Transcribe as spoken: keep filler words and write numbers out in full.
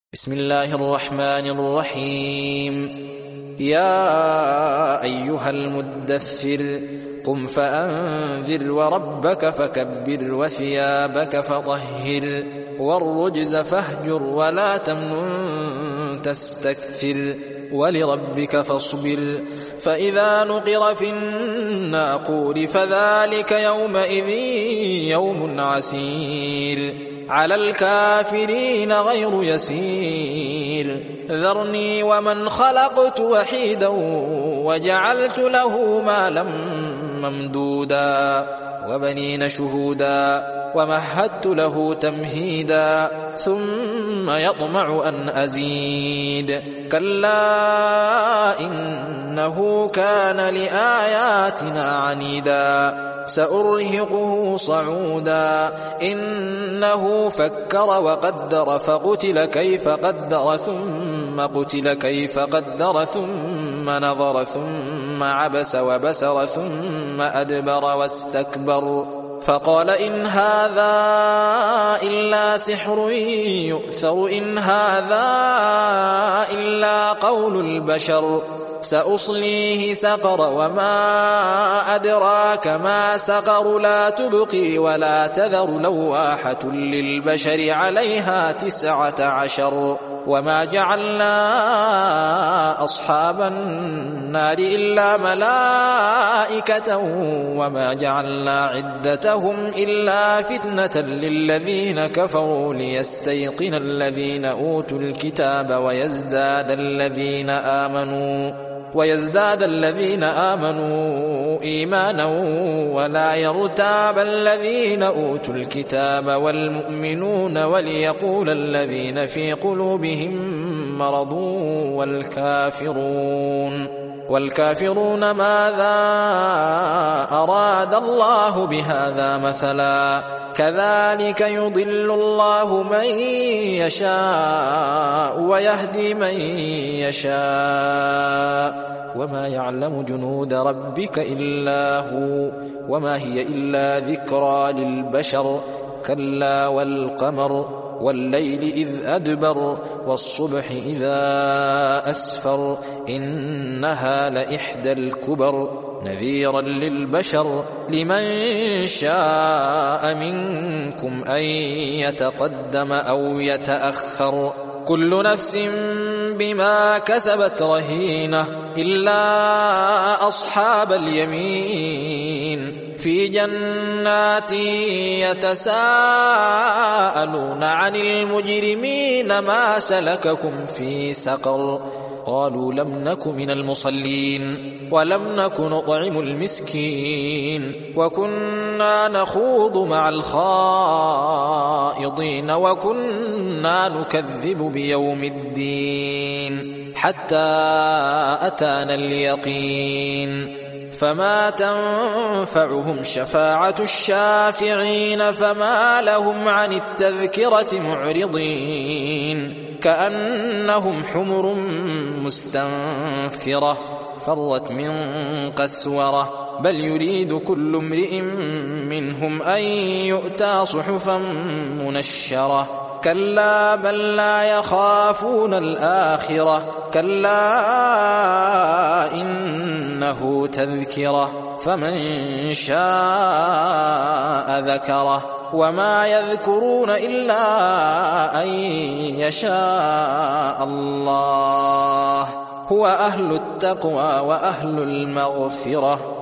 بسم الله الرحمن الرحيم. يا أيها المدثر قم فأنذر وربك فكبر وثيابك فطهر والرجز فاهجر ولا تمنن تستكثر ولربك فاصبر فإذا نقر في الناقور فذلك يومئذ يوم عسير على الكافرين غير يسير ذرني ومن خلقت وحيدا وجعلت له مالا ممدودا وبنين شهودا ومهدت له تمهيدا ثم يطمع أن أزيد كلا إنه كان لآياتنا عنيدا سأرهقه صعودا إنه فكر وقدر فقتل كيف قدر ثم قتل كيف قدر ثم نظر ثم عبس وبسر ثم أدبر واستكبر فقال إن هذا إلا سحر يؤثر إن هذا إلا قول البشر سأصليه سقر وما أدراك ما سقر لا تبقي ولا تذر لواحة للبشر عليها تسعة عشر وما جعلنا أصحاب النار إلا ملائكة وما جعلنا عدتهم إلا فتنة للذين كفروا ليستيقن الذين أوتوا الكتاب ويزداد الذين آمنوا ويزداد الذين آمنوا إيمانا ولا يرتاب الذين أوتوا الكتاب والمؤمنون وليقول الذين في قلوبهم مرض والكافرون والكافرون ماذا أراد الله بهذا مثلا كذلك يضل الله من يشاء ويهدي من يشاء وما يعلم جنود ربك إلا هو وما هي إلا ذكرى للبشر كلا والقمر والليل إذ أدبر والصبح إذا أسفر إنها لإحدى الكبر نذيرا للبشر لمن شاء منكم أن يتقدم أو يتأخر كل نفس بما كسبت رهينة إلا أصحاب اليمين في جنات يتساءلون عن المجرمين ما سلككم في سقر قالوا لم نك من المصلين ولم نك نطعم المسكين وكنا نخوض مع الخائضين وكنا نكذب بيوم الدين حتى أتانا اليقين فما تنفعهم شفاعة الشافعين فما لهم عن التذكرة معرضين كأنهم حمر مستنفرة فرت من قسورة بل يريد كل امرئ منهم أن يؤتى صحفا منشرة كلا بل لا يخافون الآخرة كلا إنه تذكرة فمن شاء ذكره وما يذكرون إلا أن يشاء الله هو أهل التقوى وأهل المغفرة